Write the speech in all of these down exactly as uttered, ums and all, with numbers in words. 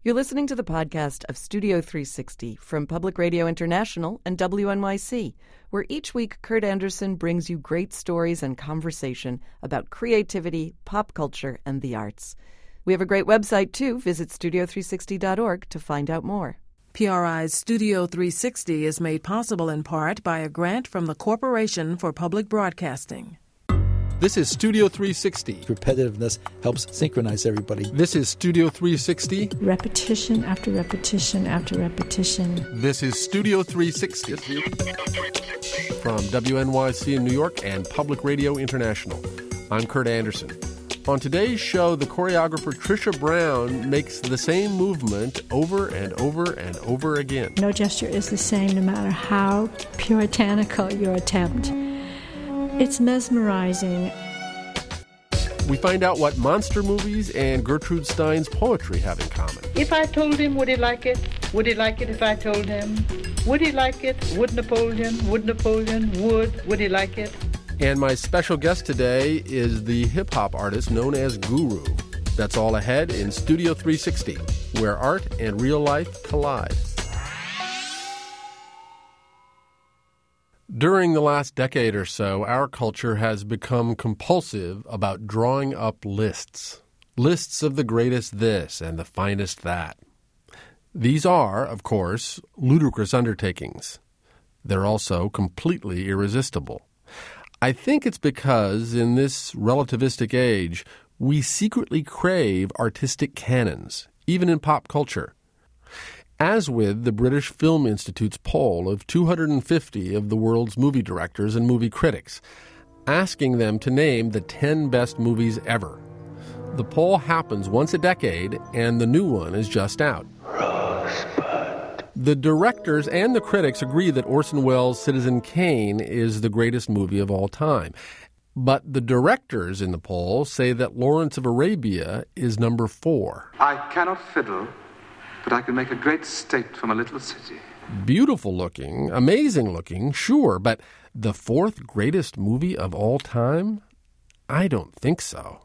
You're listening to the podcast of Studio three sixty from Public Radio International and W N Y C, where each week Kurt Andersen brings you great stories and conversation about creativity, pop culture, and the arts. We have a great website, too. Visit studio three sixty dot org to find out more. P R I's Studio three sixty is made possible in part by a grant from the Corporation for Public Broadcasting. This is Studio three sixty. Repetitiveness helps synchronize everybody. This is Studio three sixty. Repetition after repetition after repetition. This is Studio three sixty. From W N Y C in New York and Public Radio International. I'm Kurt Andersen. On today's show, the choreographer Trisha Brown makes the same movement over and over and over again. No gesture is the same no matter how puritanical your attempt. It's mesmerizing. We find out what monster movies and Gertrude Stein's poetry have in common. If I told him, would he like it? Would he like it if I told him? Would he like it? Would Napoleon? Would Napoleon? Would? Would he like it? And my special guest today is the hip-hop artist known as Guru. That's all ahead in Studio three sixty, where art and real life collide. During the last decade or so, our culture has become compulsive about drawing up lists. Lists of the greatest this and the finest that. These are, of course, ludicrous undertakings. They're also completely irresistible. I think it's because, in this relativistic age, we secretly crave artistic canons, even in pop culture. As with the British Film Institute's poll of two hundred fifty of the world's movie directors and movie critics, asking them to name the ten best movies ever. The poll happens once a decade, and the new one is just out. Rosebud. The directors and the critics agree that Orson Welles' Citizen Kane is the greatest movie of all time. But the directors in the poll say that Lawrence of Arabia is number four. I cannot fiddle, but I can make a great state from a little city. Beautiful looking, amazing looking, sure, but the fourth greatest movie of all time? I don't think so.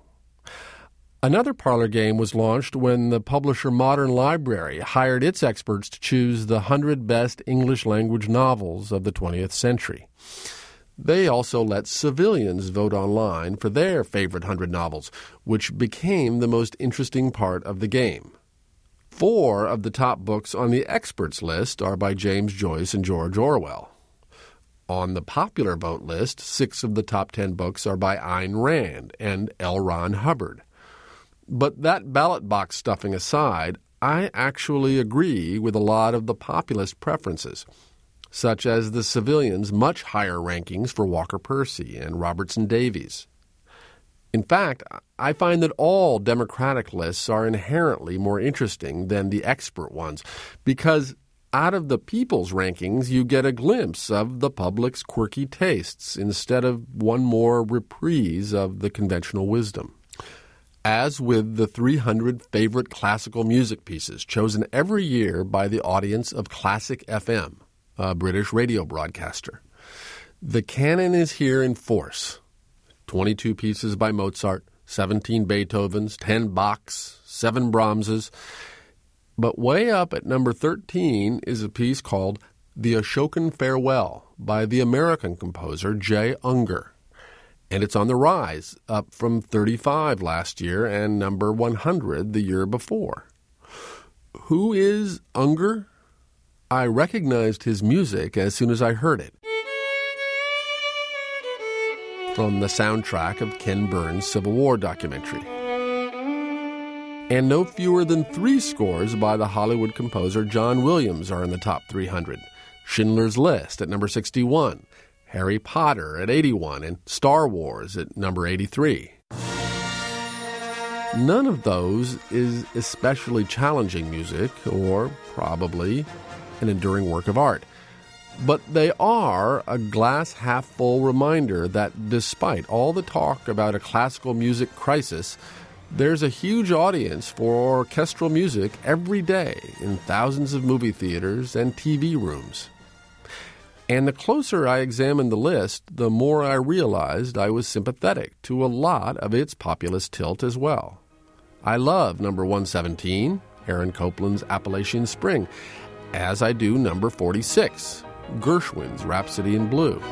Another parlor game was launched when the publisher Modern Library hired its experts to choose the one hundred best English-language novels of the twentieth century. They also let civilians vote online for their favorite one hundred novels, which became the most interesting part of the game. Four of the top books on the experts list are by James Joyce and George Orwell. On the popular vote list, six of the top ten books are by Ayn Rand and L. Ron Hubbard. But that ballot box stuffing aside, I actually agree with a lot of the populist preferences, such as the civilians' much higher rankings for Walker Percy and Robertson Davies. In fact, I find that all Democratic lists are inherently more interesting than the expert ones, because out of the people's rankings you get a glimpse of the public's quirky tastes instead of one more reprise of the conventional wisdom. As with the three hundred favorite classical music pieces chosen every year by the audience of Classic F M, a British radio broadcaster, the canon is here in force. twenty-two pieces by Mozart, seventeen Beethovens, ten Bachs, seven Brahmses. But way up at number thirteen is a piece called The Ashokan Farewell by the American composer J. Unger. And it's on the rise, up from thirty-five last year and number one hundred the year before. Who is Unger? I recognized his music as soon as I heard it. From the soundtrack of Ken Burns' Civil War documentary. And no fewer than three scores by the Hollywood composer John Williams are in the top three hundred. Schindler's List at number sixty-one, Harry Potter at eighty-one, and Star Wars at number eighty-three. None of those is especially challenging music or probably an enduring work of art. But they are a glass-half-full reminder that despite all the talk about a classical music crisis, there's a huge audience for orchestral music every day in thousands of movie theaters and T V rooms. And the closer I examined the list, the more I realized I was sympathetic to a lot of its populist tilt as well. I love number one seventeen, Aaron Copland's Appalachian Spring, as I do number forty-six, Gershwin's Rhapsody in Blue.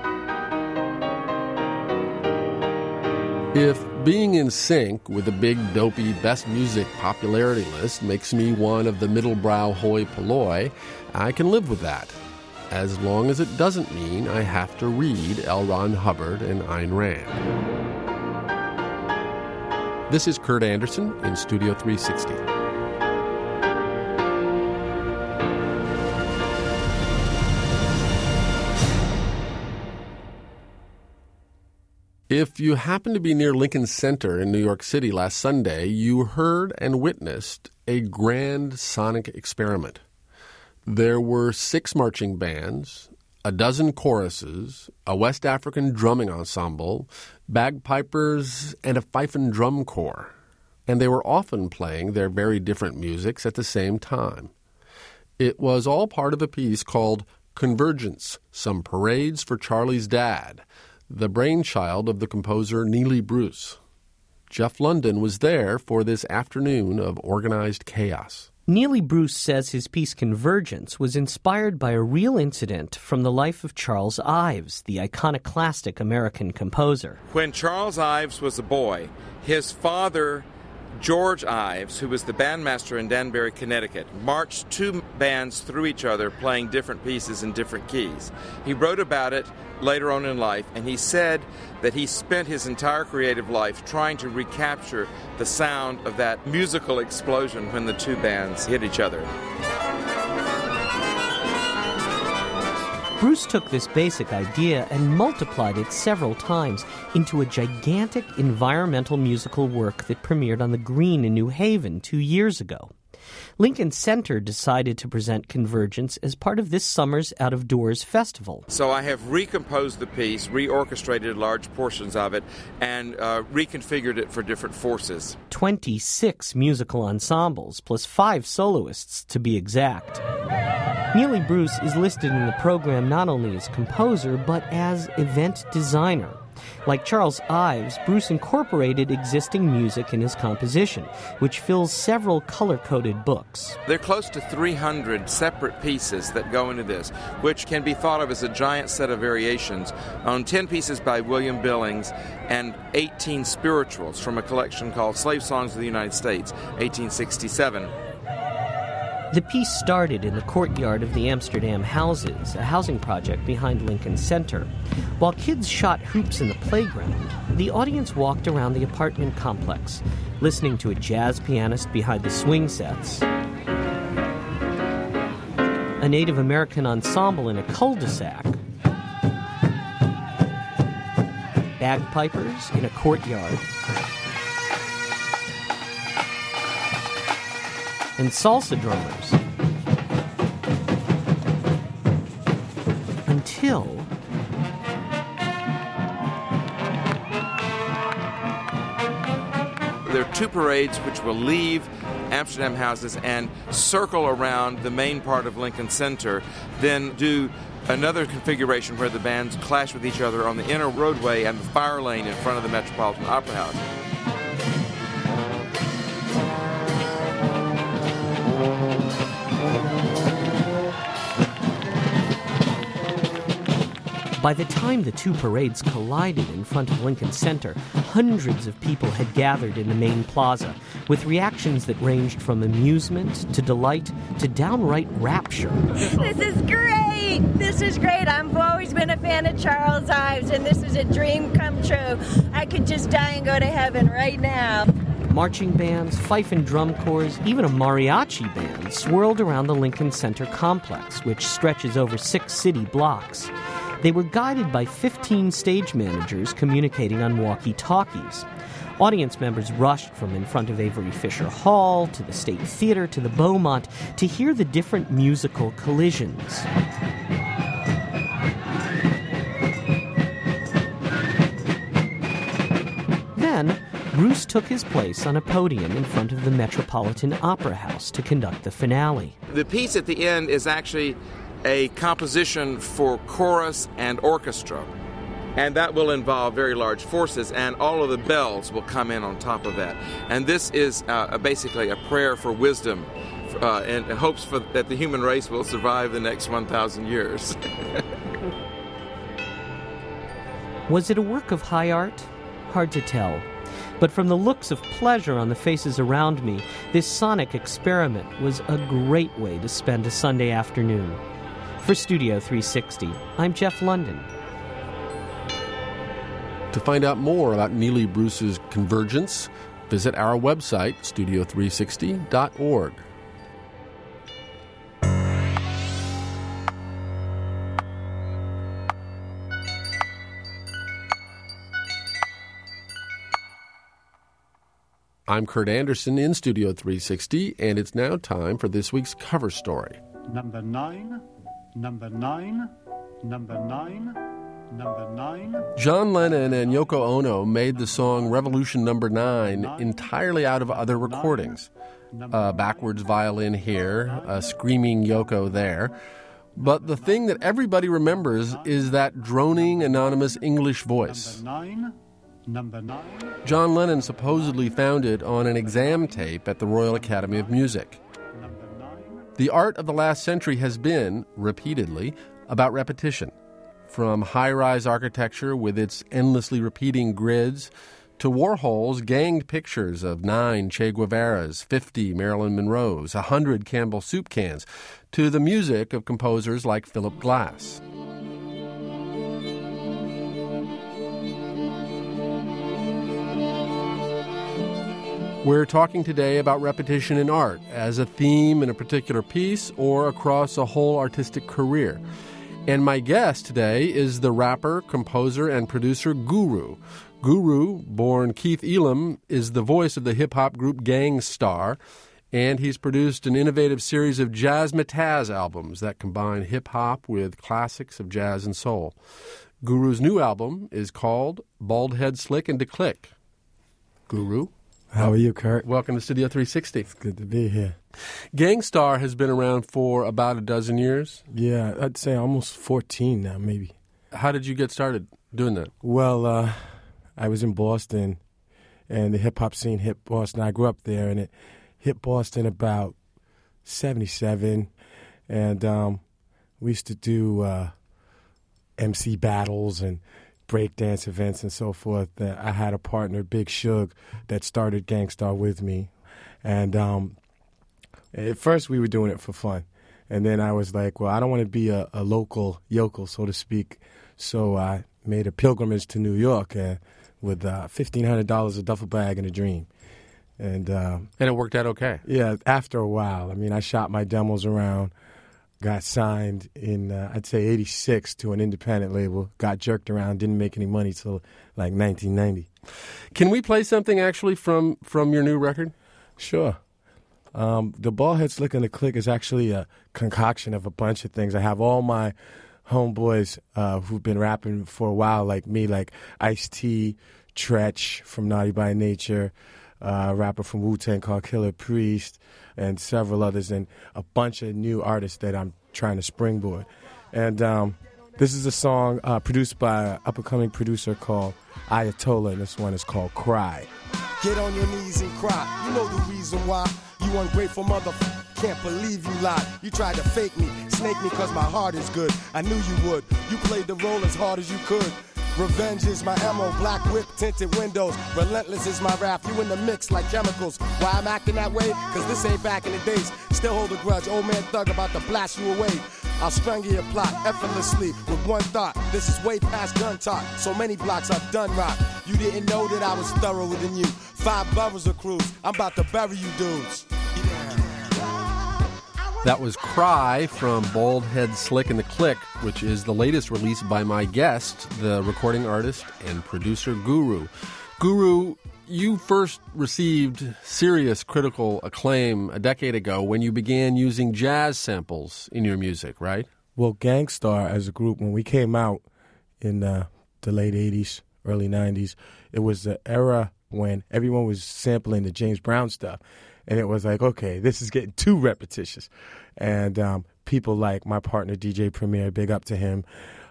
If being in sync with the big, dopey, best music popularity list makes me one of the middle-brow hoi polloi, I can live with that, as long as it doesn't mean I have to read L. Ron Hubbard and Ayn Rand. This is Kurt Andersen in Studio three sixty. If you happened to be near Lincoln Center in New York City last Sunday, you heard and witnessed a grand sonic experiment. There were six marching bands, a dozen choruses, a West African drumming ensemble, bagpipers, and a fife and drum corps. And they were often playing their very different musics at the same time. It was all part of a piece called Convergence, Some Parades for Charlie's Dad, the brainchild of the composer Neely Bruce. Jeff London was there for this afternoon of organized chaos. Neely Bruce says his piece Convergence was inspired by a real incident from the life of Charles Ives, the iconoclastic American composer. When Charles Ives was a boy, his father, George Ives, who was the bandmaster in Danbury, Connecticut, marched two bands through each other playing different pieces in different keys. He wrote about it later on in life, and he said that he spent his entire creative life trying to recapture the sound of that musical explosion when the two bands hit each other. Bruce took this basic idea and multiplied it several times into a gigantic environmental musical work that premiered on the Green in New Haven two years ago. Lincoln Center decided to present Convergence as part of this summer's Out of Doors festival. So I have recomposed the piece, reorchestrated large portions of it, and uh, reconfigured it for different forces. twenty-six musical ensembles, plus five soloists to be exact. Neely Bruce is listed in the program not only as composer, but as event designer. Like Charles Ives, Bruce incorporated existing music in his composition, which fills several color-coded books. There are close to three hundred separate pieces that go into this, which can be thought of as a giant set of variations on ten pieces by William Billings and eighteen spirituals from a collection called Slave Songs of the United States, eighteen sixty-seven. The piece started in the courtyard of the Amsterdam Houses, a housing project behind Lincoln Center. While kids shot hoops in the playground, the audience walked around the apartment complex, listening to a jazz pianist behind the swing sets, a Native American ensemble in a cul-de-sac, bagpipers in a courtyard, and salsa drummers. Until there are two parades which will leave Amsterdam Houses and circle around the main part of Lincoln Center, then do another configuration where the bands clash with each other on the inner roadway and the fire lane in front of the Metropolitan Opera House. By the time the two parades collided in front of Lincoln Center, hundreds of people had gathered in the main plaza, with reactions that ranged from amusement to delight to downright rapture. This is great! This is great! I've always been a fan of Charles Ives, and this is a dream come true. I could just die and go to heaven right now. Marching bands, fife and drum corps, even a mariachi band swirled around the Lincoln Center complex, which stretches over six city blocks. They were guided by fifteen stage managers communicating on walkie-talkies. Audience members rushed from in front of Avery Fisher Hall to the State Theater to the Beaumont to hear the different musical collisions. Then, Bruce took his place on a podium in front of the Metropolitan Opera House to conduct the finale. The piece at the end is actually a composition for chorus and orchestra. And that will involve very large forces, and all of the bells will come in on top of that. And this is uh, basically a prayer for wisdom uh, and hopes for, that the human race will survive the next one thousand years. Was it a work of high art? Hard to tell. But from the looks of pleasure on the faces around me, this sonic experiment was a great way to spend a Sunday afternoon. For Studio three sixty, I'm Jeff London. To find out more about Neely Bruce's Convergence, visit our website, studio three sixty dot org. I'm Kurt Anderson in Studio three sixty, and it's now time for this week's cover story. Number nine, number nine, number nine, number nine. John Lennon and Yoko Ono made the song Revolution Number Nine entirely out of other recordings. A backwards violin here, a screaming Yoko there. But the thing that everybody remembers is that droning, anonymous English voice. Number nine. Number nine. John Lennon supposedly found it on an exam tape at the Royal Academy of Music. The art of the last century has been, repeatedly, about repetition. From high-rise architecture with its endlessly repeating grids to Warhol's ganged pictures of nine Che Guevaras, fifty Marilyn Monroes, a hundred Campbell soup cans, to the music of composers like Philip Glass. We're talking today about repetition in art as a theme in a particular piece or across a whole artistic career. And my guest today is the rapper, composer, and producer Guru. Guru, born Keith Elam, is the voice of the hip-hop group Gang Starr, and he's produced an innovative series of jazzmatazz albums that combine hip-hop with classics of jazz and soul. Guru's new album is called Bald Head Slick and DeClick. Guru? How are you, Kurt? Welcome to Studio three sixty. It's good to be here. Gang Starr has been around for about a dozen years. Yeah, I'd say almost fourteen now, maybe. How did you get started doing that? Well, uh, I was in Boston, and the hip-hop scene hit Boston. I grew up there, and it hit Boston about seventy-seven, and um, we used to do uh, M C battles and breakdance events and so forth. Uh, I had a partner, Big Shug, that started Gang Starr with me. And um, at first we were doing it for fun. And then I was like, well, I don't want to be a, a local yokel, so to speak. So I made a pilgrimage to New York uh, with uh, fifteen hundred dollars, a duffel bag, and a dream. And, uh, and it worked out okay. Yeah, after a while. I mean, I shot my demos around. Got signed in, uh, I'd say, eighty-six to an independent label. Got jerked around, didn't make any money till like nineteen ninety. Can we play something actually from, from your new record? Sure. Um, the Bald Head Slick and DeClick is actually a concoction of a bunch of things. I have all my homeboys uh, who've been rapping for a while, like me, like Ice-T, Tretch from Naughty by Nature, uh, a rapper from Wu-Tang called Killer Priest, and several others, and a bunch of new artists that I'm trying to springboard. And um, this is a song uh, produced by an up-and-coming producer called Ayatollah, and this one is called Cry. Get on your knees and cry. You know the reason why. You ungrateful motherfucker. Can't believe you lied. You tried to fake me, snake me cause my heart is good. I knew you would. You played the role as hard as you could. Revenge is my ammo, black whip, tinted windows. Relentless is my rap, you in the mix like chemicals. Why I'm acting that way? Cause this ain't back in the days. Still hold a grudge, old man thug about to blast you away. I'll strangle your plot effortlessly with one thought. This is way past gun talk. So many blocks I've done rock. You didn't know that I was thorougher than you. Five brothers of crews, I'm about to bury you dudes. That was Cry from Bald Head Slick and DeClick, which is the latest release by my guest, the recording artist and producer Guru. Guru, you first received serious critical acclaim a decade ago when you began using jazz samples in your music, right? Well, Gang Starr as a group, when we came out in uh, the late eighties, early nineties, it was the era when everyone was sampling the James Brown stuff. And it was like, okay, this is getting too repetitious. And um, people like my partner, D J Premier, big up to him,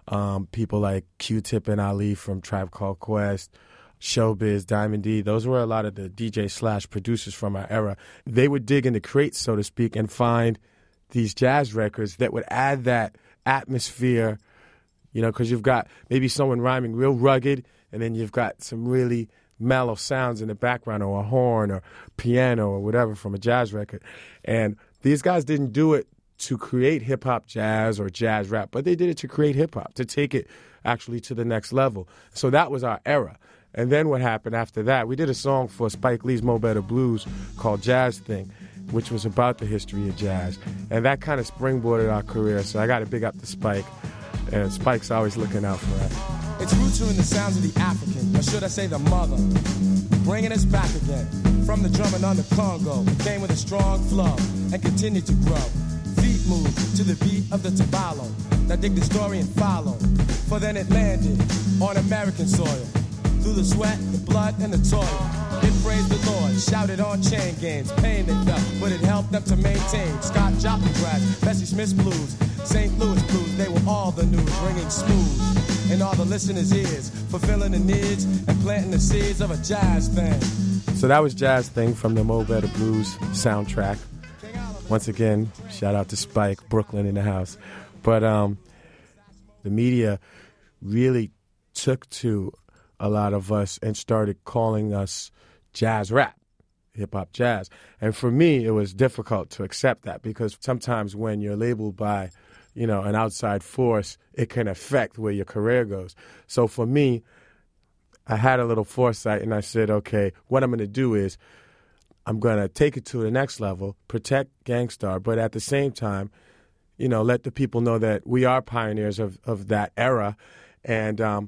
Um, people like Q-Tip and Ali from Tribe Called Quest, Showbiz, Diamond D. Those were a lot of the D J slash producers from our era. They would dig into crates, so to speak, and find these jazz records that would add that atmosphere, you know, because you've got maybe someone rhyming real rugged, and then you've got some really mellow sounds in the background, or a horn or piano or whatever from a jazz record. And these guys didn't do it to create hip-hop jazz or jazz rap, but they did it to create hip-hop, to take it actually to the next level. So that was our era. And then what happened after that, we did a song for Spike Lee's Mo Better Blues called Jazz Thing, which was about the history of jazz. And that kind of springboarded our career, so I got to big up to Spike. And Spike's always looking out for us. It's roots are in the sounds of the African, or should I say the mother, bringing us back again. From the drumming on the Congo, it came with a strong flow and continued to grow. Feet move to the beat of the tabalo. Now dig the story and follow. For then it landed on American soil. Through the sweat, the blood, and the toil. It praised the Lord, shouted on chain gangs. Pain they felt, but it helped them to maintain. Scott Joplin grass, Bessie Smith's blues, Saint Louis blues, they were all the news, ringing smooth in all the listeners' ears, fulfilling the needs and planting the seeds of a jazz thing. So that was Jazz Thing from the Mo Better Blues soundtrack. Once again, shout out to Spike, Brooklyn in the house. But um, the media really took to a lot of us and started calling us jazz rap, hip-hop jazz. And for me, it was difficult to accept that, because sometimes when you're labeled by, you know, an outside force, it can affect where your career goes. So for me, I had a little foresight, and I said, okay, what I'm going to do is I'm going to take it to the next level, protect Gang Starr, but at the same time, you know, let the people know that we are pioneers of, of that era, and um,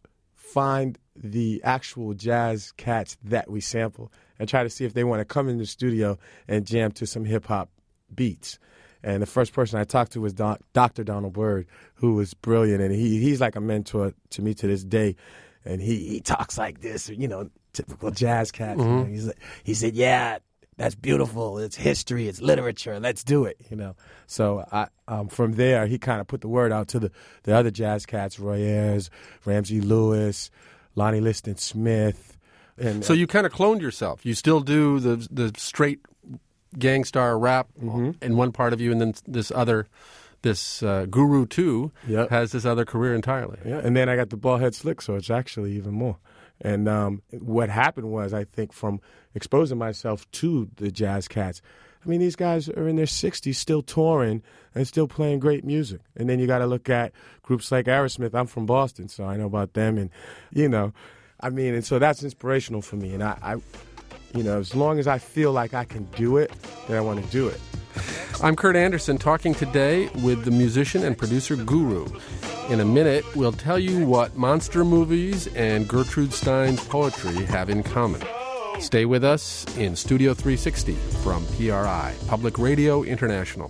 find the actual jazz cats that we sample and try to see if they want to come in the studio and jam to some hip-hop beats. And the first person I talked to was Don, Doctor Donald Byrd, who was brilliant, and he he's like a mentor to me to this day. And he, he talks like this, you know, typical jazz cat. Mm-hmm. You know? He's like, he said, yeah, that's beautiful. It's history. It's literature. Let's do it, you know. So I, um, from there, he kind of put the word out to the, the other jazz cats, Roy Ayers, Ramsey Lewis, Lonnie Liston Smith. And, so you kind of cloned yourself. You still do the the straight Gang Starr rap mm-hmm. in one part of you, and then this other, this uh, Guru two yep. has this other career entirely. Yeah, and then I got the Ballhead Slick, so it's actually even more. And um, what happened was, I think, from exposing myself to the jazz cats, I mean, these guys are in their sixties still touring and still playing great music. And then you got to look at groups like Aerosmith. I'm from Boston, so I know about them. And, you know, I mean, and so that's inspirational for me. And I, I you know, as long as I feel like I can do it, then I want to do it. I'm Kurt Anderson, talking today with the musician and producer Guru. In a minute, we'll tell you what monster movies and Gertrude Stein's poetry have in common. Stay with us in Studio three sixty from P R I, Public Radio International.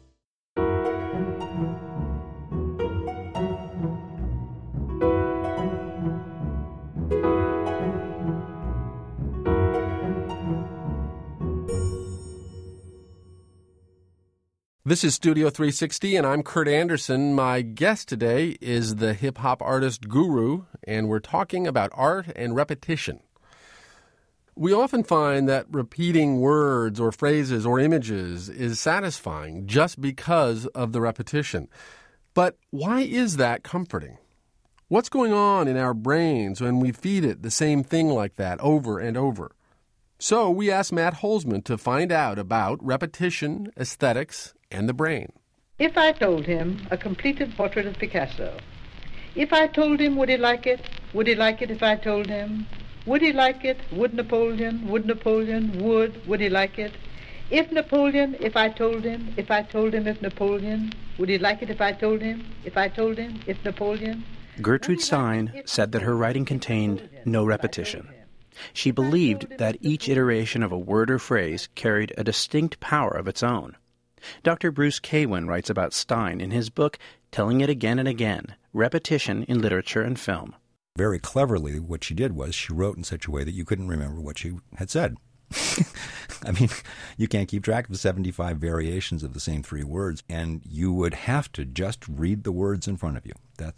This is Studio three sixty, and I'm Kurt Anderson. My guest today is the hip-hop artist Guru, and we're talking about art and repetition. We often find that repeating words or phrases or images is satisfying just because of the repetition. But why is that comforting? What's going on in our brains when we feed it the same thing like that over and over? So we asked Matt Holzman to find out about repetition, aesthetics, and the brain. If I told him a completed portrait of Picasso, if I told him, would he like it? Would he like it if I told him? Would he like it? Would Napoleon? Would Napoleon? Would? Would he like it? If Napoleon, if I told him, if I told him if Napoleon, would he like it if I told him? If I told him, if Napoleon? Gertrude Stein said that her writing contained no repetition. She believed that each iteration of a word or phrase carried a distinct power of its own. Doctor Bruce Kaywin writes about Stein in his book, Telling It Again and Again, Repetition in Literature and Film. Very cleverly, what she did was she wrote in such a way that you couldn't remember what she had said. I mean, you can't keep track of seventy-five variations of the same three words, and you would have to just read the words in front of you. That's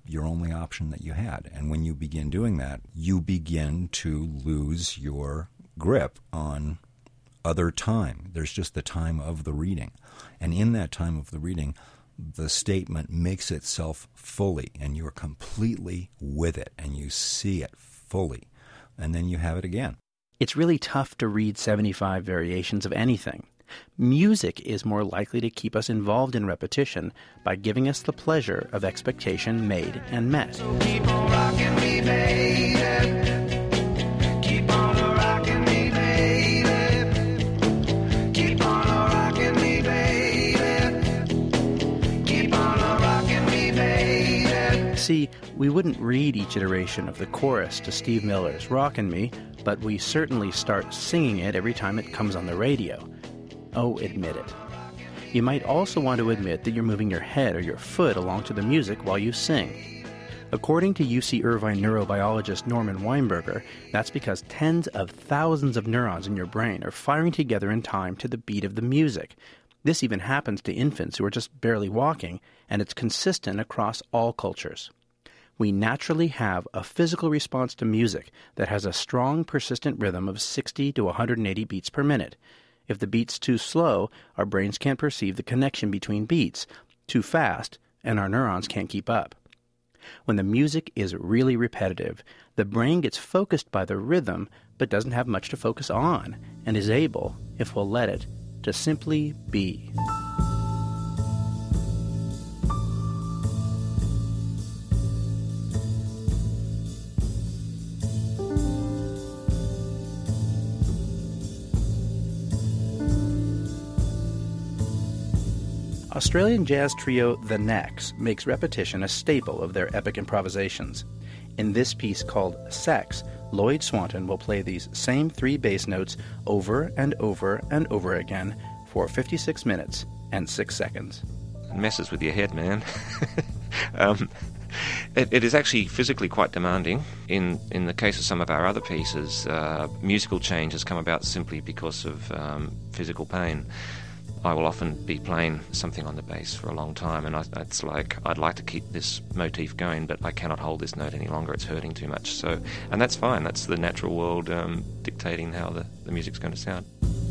your only option that you had. And when you begin doing that, you begin to lose your grip on other time. There's just the time of the reading. And in that time of the reading, the statement makes itself fully, and you're completely with it, and you see it fully. And then you have it again. It's really tough to read seventy-five variations of anything. Music is more likely to keep us involved in repetition by giving us the pleasure of expectation made and met. So keep on rocking me, baby. Keep on rocking me, baby. Keep on rocking me, baby. Keep on rocking me, baby. See, we wouldn't read each iteration of the chorus to Steve Miller's Rockin' Me, but we certainly start singing it every time it comes on the radio. Oh, admit it. You might also want to admit that you're moving your head or your foot along to the music while you sing. According to U C Irvine neurobiologist Norman Weinberger, that's because tens of thousands of neurons in your brain are firing together in time to the beat of the music. This even happens to infants who are just barely walking, and it's consistent across all cultures. We naturally have a physical response to music that has a strong, persistent rhythm of sixty to one hundred eighty beats per minute. If the beat's too slow, our brains can't perceive the connection between beats. Too fast, and our neurons can't keep up. When the music is really repetitive, the brain gets focused by the rhythm, but doesn't have much to focus on, and is able, if we'll let it, to simply be. Australian jazz trio The Knacks makes repetition a staple of their epic improvisations. In this piece called Sex, Lloyd Swanton will play these same three bass notes over and over and over again for fifty-six minutes and six seconds. It messes with your head, man. um, it, it is actually physically quite demanding. In, in the case of some of our other pieces, uh, musical change has come about simply because of um, physical pain. I will often be playing something on the bass for a long time, and I, it's like, I'd like to keep this motif going, but I cannot hold this note any longer. It's hurting too much. So, and that's fine. That's the natural world um, dictating how the, the music's going to sound.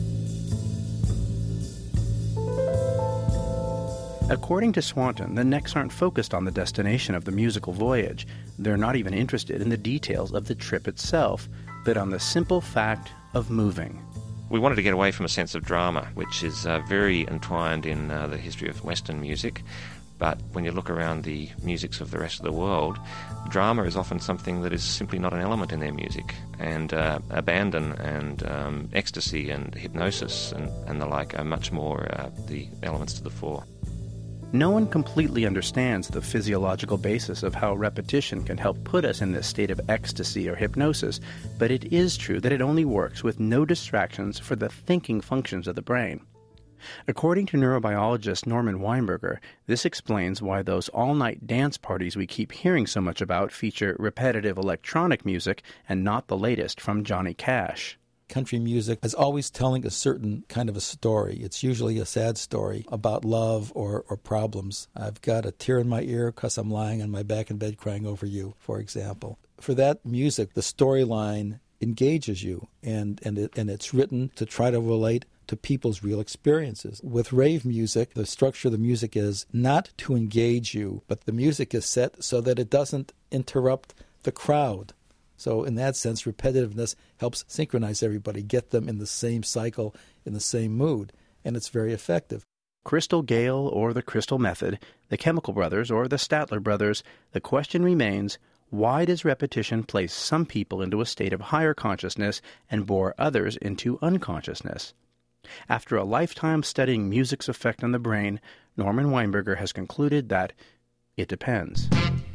According to Swanton, the Knacks aren't focused on the destination of the musical voyage. They're not even interested in the details of the trip itself, but on the simple fact of moving. We wanted to get away from a sense of drama, which is uh, very entwined in uh, the history of Western music. But when you look around the musics of the rest of the world, drama is often something that is simply not an element in their music. And uh, abandon and um, ecstasy and hypnosis and, and the like are much more uh, the elements to the fore. No one completely understands the physiological basis of how repetition can help put us in this state of ecstasy or hypnosis, but it is true that it only works with no distractions for the thinking functions of the brain. According to neurobiologist Norman Weinberger, this explains why those all-night dance parties we keep hearing so much about feature repetitive electronic music and not the latest from Johnny Cash. Country music is always telling a certain kind of a story. It's usually a sad story about love or, or problems. I've got a tear in my ear because I'm lying on my back in bed crying over you, for example. For that music, the storyline engages you, and, and, it, and it's written to try to relate to people's real experiences. With rave music, the structure of the music is not to engage you, but the music is set so that it doesn't interrupt the crowd. So in that sense, repetitiveness helps synchronize everybody, get them in the same cycle, in the same mood, and it's very effective. Crystal Gale or the Crystal Method, the Chemical Brothers or the Statler Brothers, the question remains, why does repetition place some people into a state of higher consciousness and bore others into unconsciousness? After a lifetime studying music's effect on the brain, Norman Weinberger has concluded that it depends.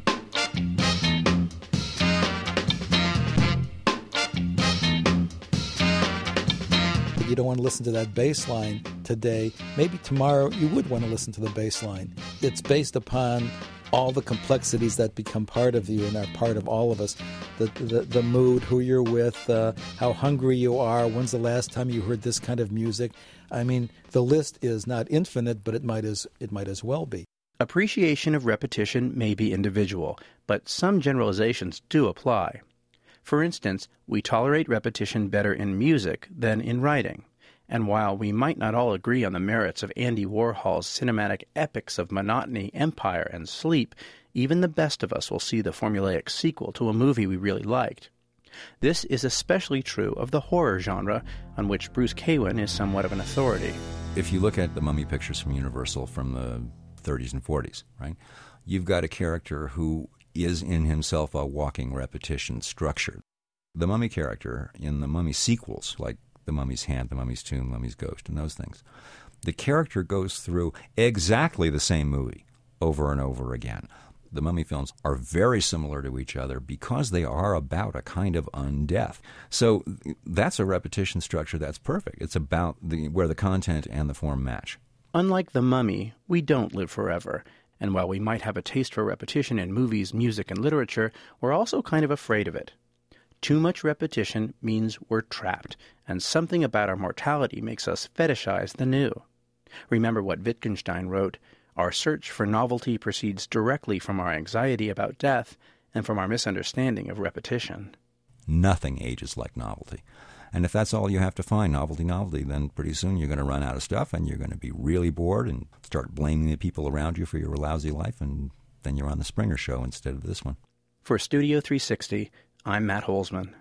You don't want to listen to that bass line today. Maybe tomorrow you would want to listen to the bass line. It's based upon all the complexities that become part of you and are part of all of us. The the, the mood, who you're with, uh, how hungry you are, when's the last time you heard this kind of music. I mean, the list is not infinite, but it might as it might as well be. Appreciation of repetition may be individual, but some generalizations do apply. For instance, we tolerate repetition better in music than in writing. And while we might not all agree on the merits of Andy Warhol's cinematic epics of monotony, empire, and sleep, even the best of us will see the formulaic sequel to a movie we really liked. This is especially true of the horror genre, on which Bruce Kawen is somewhat of an authority. If you look at the Mummy pictures from Universal from the thirties and forties, right, you've got a character who is in himself a walking repetition structure. The Mummy character in the Mummy sequels, like The Mummy's Hand, The Mummy's Tomb, Mummy's Ghost, and those things, the character goes through exactly the same movie over and over again. The Mummy films are very similar to each other because they are about a kind of undeath. So that's a repetition structure that's perfect. It's about the where the content and the form match. Unlike The Mummy, we don't live forever. And while we might have a taste for repetition in movies, music, and literature, we're also kind of afraid of it. Too much repetition means we're trapped, and something about our mortality makes us fetishize the new. Remember what Wittgenstein wrote, "Our search for novelty proceeds directly from our anxiety about death and from our misunderstanding of repetition." Nothing ages like novelty. And if that's all you have to find, novelty, novelty, then pretty soon you're going to run out of stuff and you're going to be really bored and start blaming the people around you for your lousy life, and then you're on the Springer Show instead of this one. For Studio three sixty, I'm Matt Holzman.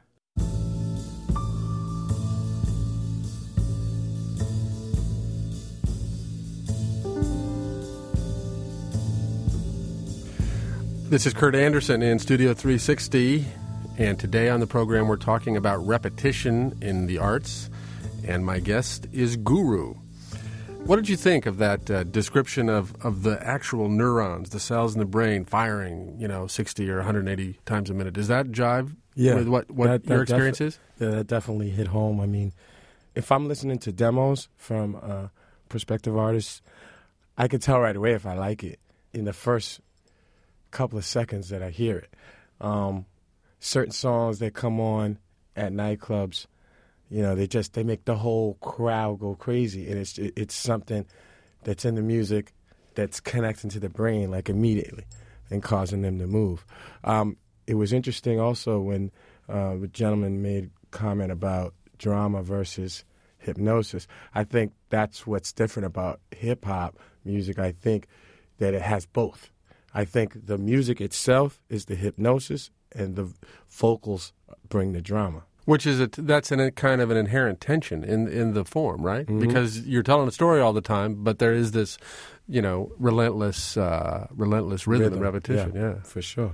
This is Kurt Andersen in Studio three sixty, and today on the program we're talking about repetition in the arts, and my guest is Guru. What did you think of that uh, description of, of the actual neurons, the cells in the brain firing, you know, sixty or one hundred eighty times a minute? Does that jive yeah, with what, what that, that your experience defi- is? Yeah, that definitely hit home. I mean, if I'm listening to demos from uh, prospective artists, I can tell right away if I like it in the first couple of seconds that I hear it. Um, certain songs that come on at nightclubs, you know, they just they make the whole crowd go crazy, and it's it, it's something that's in the music that's connecting to the brain like immediately and causing them to move. Um, it was interesting also when uh, the gentleman made comment about drama versus hypnosis. I think that's what's different about hip hop music. I think that it has both. I think the music itself is the hypnosis, and the vocals bring the drama. Which is a, that's an, a kind of an inherent tension in in the form, right? Mm-hmm. Because you're telling a story all the time, but there is this, you know, relentless, uh, relentless rhythm, rhythm and repetition. Yeah, yeah, for sure.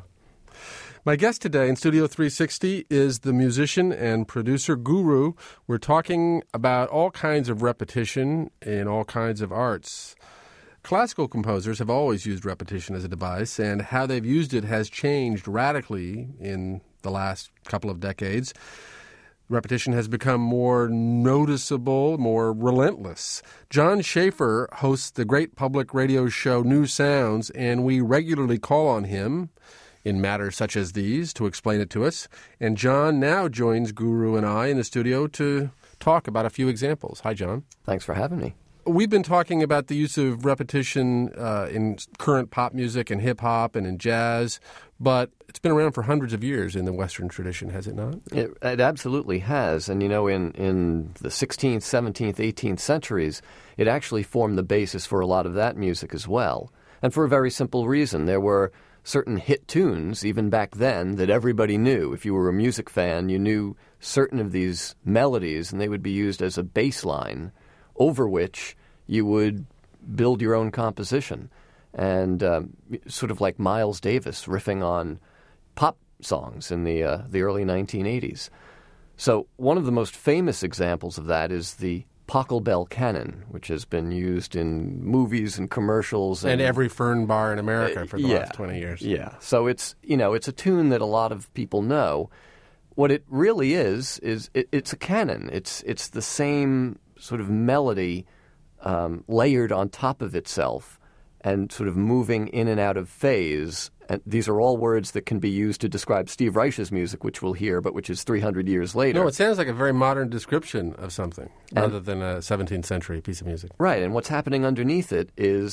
My guest today in Studio three sixty is the musician and producer Guru. We're talking about all kinds of repetition in all kinds of arts. Classical composers have always used repetition as a device, and how they've used it has changed radically in the last couple of decades. Repetition has become more noticeable, more relentless. John Schaefer hosts the great public radio show New Sounds, and we regularly call on him in matters such as these to explain it to us. And John now joins Guru and I in the studio to talk about a few examples. Hi, John. Thanks for having me. We've been talking about the use of repetition uh, in current pop music and hip-hop and in jazz, but it's been around for hundreds of years in the Western tradition, has it not? It, it absolutely has. And, you know, in, in the sixteenth, seventeenth, eighteenth centuries, it actually formed the basis for a lot of that music as well. And for a very simple reason. There were certain hit tunes, even back then, that everybody knew. If you were a music fan, you knew certain of these melodies, and they would be used as a bass line over which you would build your own composition. And um, sort of like Miles Davis riffing on pop songs in the uh, the early nineteen eighties. So one of the most famous examples of that is the Pachelbel Canon, which has been used in movies and commercials. And, and every fern bar in America for the uh, yeah, last twenty years. Yeah. So it's, you know, it's a tune that a lot of people know. What it really is, is it, it's a canon. It's it's the same sort of melody um, layered on top of itself and sort of moving in and out of phase. And these are all words that can be used to describe Steve Reich's music, which we'll hear, but which is three hundred years later. No, it sounds like a very modern description of something, and, rather than a seventeenth century piece of music. Right, and what's happening underneath it is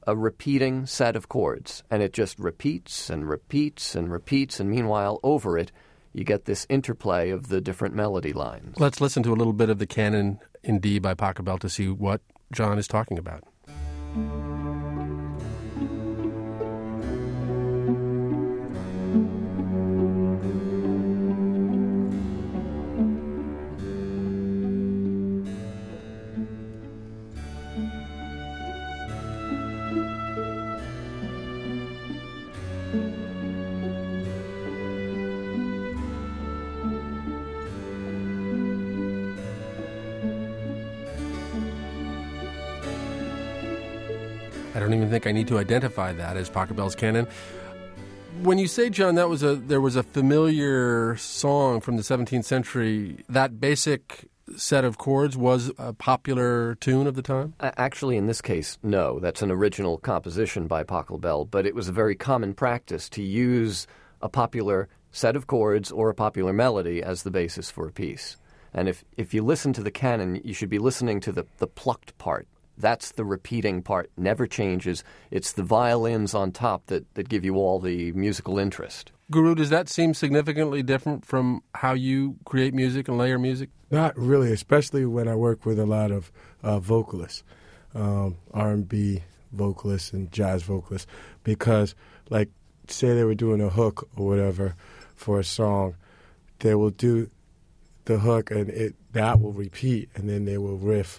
a repeating set of chords, and it just repeats and repeats and repeats, and meanwhile, over it, you get this interplay of the different melody lines. Let's listen to a little bit of the canon in D by Pachelbel to see what John is talking about. I don't even think I need to identify that as Pachelbel's canon. When you say, John, that was a there was a familiar song from the seventeenth century, that basic set of chords was a popular tune of the time? Actually, in this case, no. That's an original composition by Pachelbel, but it was a very common practice to use a popular set of chords or a popular melody as the basis for a piece. And if, if you listen to the canon, you should be listening to the, the plucked part. That's the repeating part, never changes. It's the violins on top that, that give you all the musical interest. Guru, does that seem significantly different from how you create music and layer music? Not really, especially when I work with a lot of uh, vocalists, um, R and B vocalists and jazz vocalists, because, like, say they were doing a hook or whatever for a song, they will do the hook and it that will repeat, and then they will riff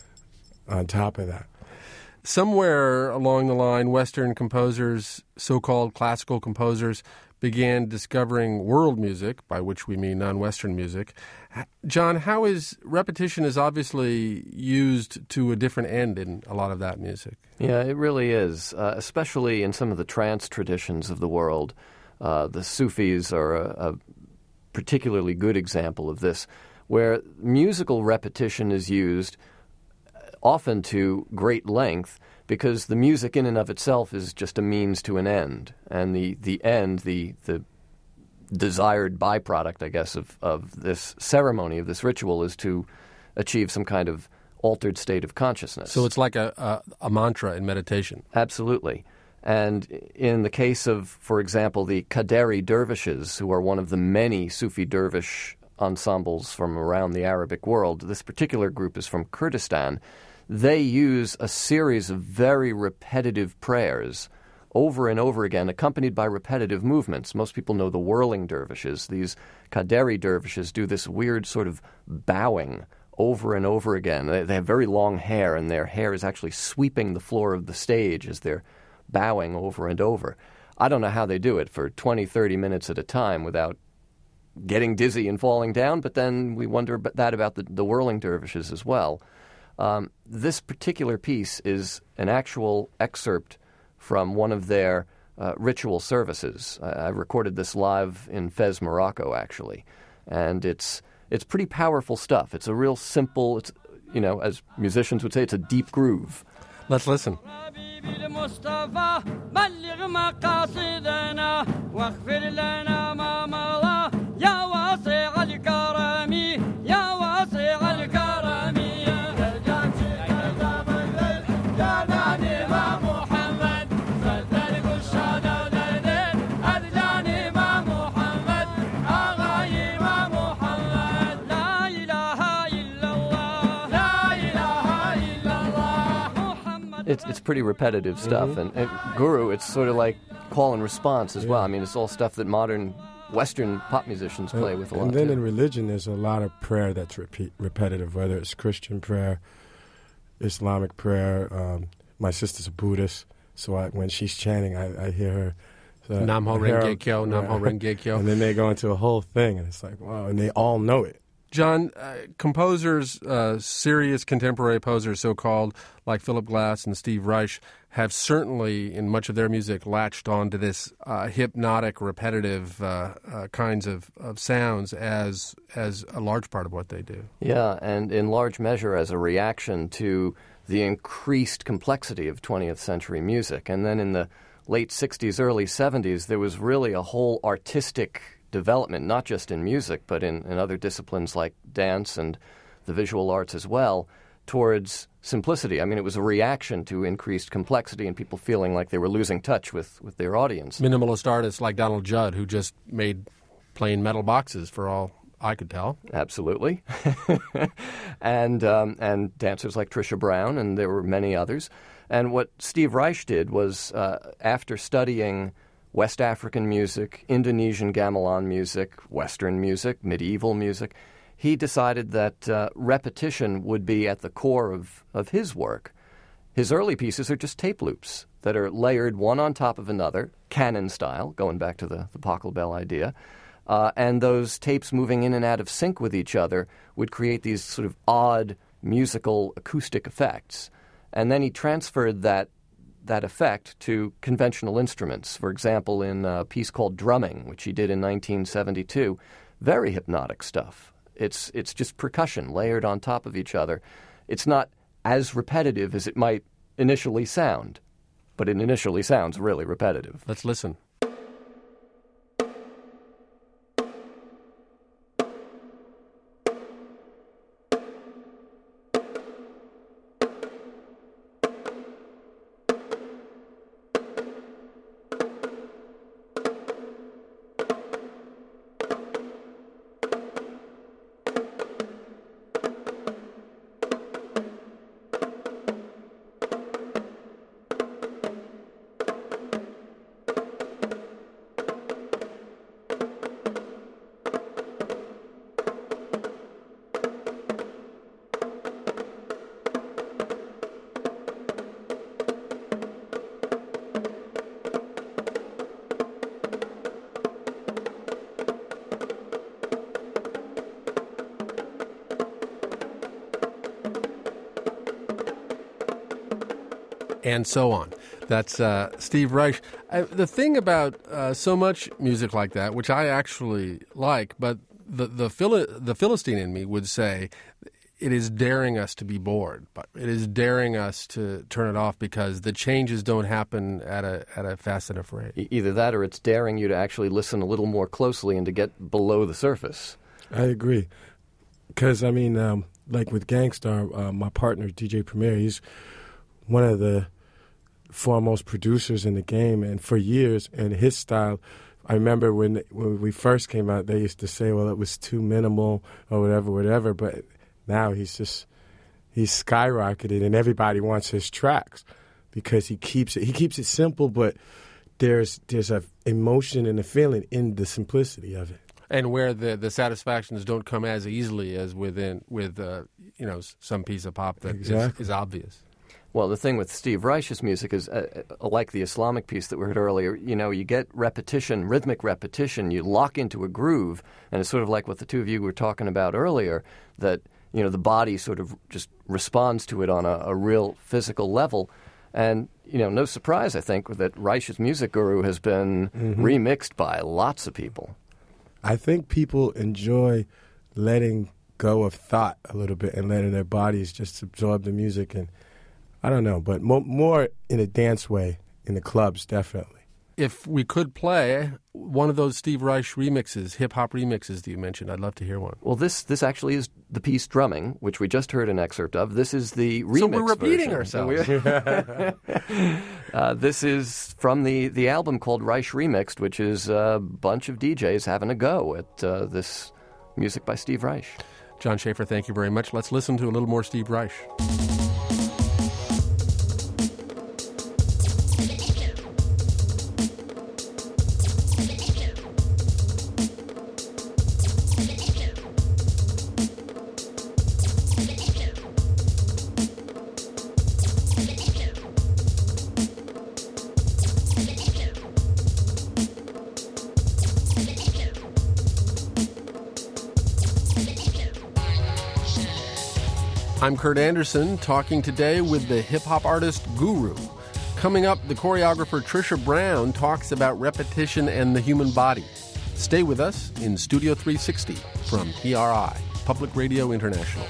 on top of that. Somewhere along the line, Western composers, so-called classical composers, began discovering world music, by which we mean non-Western music. John, how is repetition is obviously used to a different end in a lot of that music? Yeah, it really is, uh, especially in some of the trance traditions of the world. Uh, the Sufis are a, a particularly good example of this, where musical repetition is used often to great length, because the music in and of itself is just a means to an end. And the, the end, the the desired byproduct, I guess, of, of this ceremony, of this ritual, is to achieve some kind of altered state of consciousness. So it's like a, a, a mantra in meditation. Absolutely. And in the case of, for example, the Qaderi dervishes, who are one of the many Sufi dervish ensembles from around the Arabic world, this particular group is from Kurdistan. They use a series of very repetitive prayers over and over again, accompanied by repetitive movements. Most people know the whirling dervishes. These Qaderi dervishes do this weird sort of bowing over and over again. They, they have very long hair, and their hair is actually sweeping the floor of the stage as they're bowing over and over. I don't know how they do it for twenty, thirty minutes at a time without getting dizzy and falling down, but then we wonder that about the, the whirling dervishes as well. Um, this particular piece is an actual excerpt from one of their uh, ritual services. I, I recorded this live in Fez, Morocco, actually, and it's it's pretty powerful stuff. It's a real simple, it's, you know, as musicians would say, it's a deep groove. Let's listen. It's it's pretty repetitive stuff, Mm-hmm. and, and Guru, it's sort of like call and response as Yeah. well. I mean, it's all stuff that modern Western pop musicians play and, with a lot. And then too. in religion, there's a lot of prayer that's repeat, repetitive, whether it's Christian prayer, Islamic prayer. Um, my sister's a Buddhist, so I, when she's chanting, I, I hear her. So Nam Ho I hear her- Renge Kyo, Nam Ho Renge Kyo. And then they go into a whole thing, and it's like, wow, and they all know it. John, uh, composers, uh, serious contemporary composers, so-called, like Philip Glass and Steve Reich, have certainly, in much of their music, latched onto this uh, hypnotic, repetitive uh, uh, kinds of, of sounds as as a large part of what they do. Yeah, and in large measure as a reaction to the increased complexity of twentieth century music. And then in the late sixties, early seventies, there was really a whole artistic development, not just in music, but in, in other disciplines like dance and the visual arts as well, towards simplicity. I mean, it was a reaction to increased complexity and people feeling like they were losing touch with, with their audience. Minimalist artists like Donald Judd, who just made plain metal boxes for all I could tell. Absolutely. and um, and dancers like Trisha Brown, and there were many others. And what Steve Reich did was, uh, after studying West African music, Indonesian gamelan music, Western music, medieval music, he decided that uh, repetition would be at the core of, of his work. His early pieces are just tape loops that are layered one on top of another, canon style, going back to the, the Pachelbel idea. Uh, and those tapes moving in and out of sync with each other would create these sort of odd musical acoustic effects. And then he transferred that that effect to conventional instruments. For example, in a piece called Drumming, which he did in nineteen seventy-two, very hypnotic stuff. It's it's just percussion layered on top of each other. It's not as repetitive as it might initially sound, but it initially sounds really repetitive. Let's listen. And so on. That's uh, Steve Reich. I, the thing about uh, so much music like that, which I actually like, but the the, Phil- the Philistine in me would say it is daring us to be bored, but it is daring us to turn it off because the changes don't happen at a at a fast enough rate. Either that or it's daring you to actually listen a little more closely and to get below the surface. I agree. Because, I mean, um, like with Gangstar, uh, my partner, D J Premier, he's one of the foremost producers in the game, and for years, and his style, I remember when when we first came out, they used to say, well, it was too minimal or whatever, whatever, but now he's just, he's skyrocketed, and everybody wants his tracks because he keeps it, he keeps it simple, but there's there's a emotion and a feeling in the simplicity of it. And where the, the satisfactions don't come as easily as within with uh, you know some piece of pop that exactly. is, is obvious. Well, the thing with Steve Reich's music is, uh, like the Islamic piece that we heard earlier, you know, you get repetition, rhythmic repetition, you lock into a groove, and it's sort of like what the two of you were talking about earlier, that, you know, the body sort of just responds to it on a, a real physical level. And, you know, no surprise, I think, that Reich's Music Guru has been mm-hmm. remixed by lots of people. I think people enjoy letting go of thought a little bit and letting their bodies just absorb the music, and I don't know, but mo- more in a dance way in the clubs, definitely. If we could play one of those Steve Reich remixes, hip-hop remixes that you mentioned, I'd love to hear one. Well, this this actually is the piece Drumming, which we just heard an excerpt of. This is the remix So we're repeating version. ourselves. uh, this is from the, the album called Reich Remixed, which is a bunch of D Js having a go at uh, this music by Steve Reich. John Schaefer, thank you very much. Let's listen to a little more Steve Reich. I'm Kurt Anderson, talking today with the hip-hop artist Guru. Coming up, the choreographer Trisha Brown talks about repetition and the human body. Stay with us in Studio three sixty from P R I, Public Radio International.